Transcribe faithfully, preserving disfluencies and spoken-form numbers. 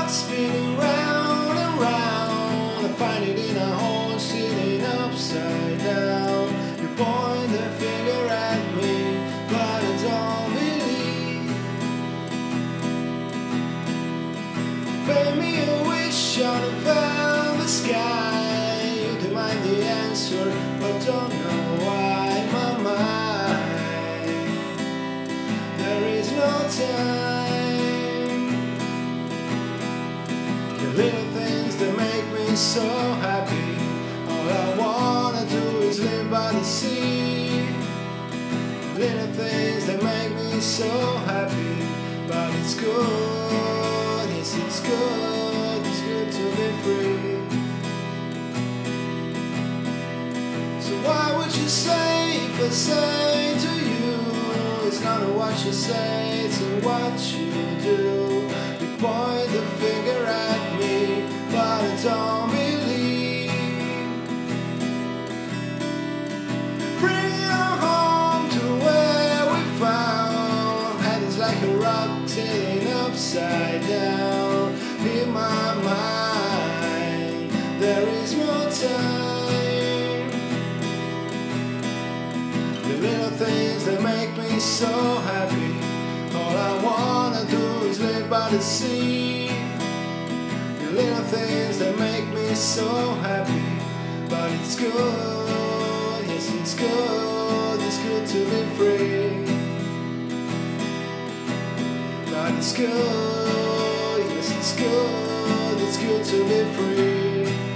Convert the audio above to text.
clock spinning round and round. I find it in a hole sitting upside down. You point the finger at me, but I don't believe. Pay me a wish on a velvet sky. You demand the answer, but don't know why. My mind, there is no time. The little things that make me so happy. All I wanna do is live by the sea. Little things that make me so happy. But it's good, yes it's good, it's good to be free. So why would you say if I say to you, it's not what you say, it's what you do. You point the finger at me, but I don't believe. Bring her home to where we found. Head is like a rock sitting upside down. In my mind, there is no time. The little things that make me so happy. All I wanna do is live by the sea. The little things that make me so happy. But it's good, yes it's good, it's good to be free. But it's good, yes it's good, it's good to be free.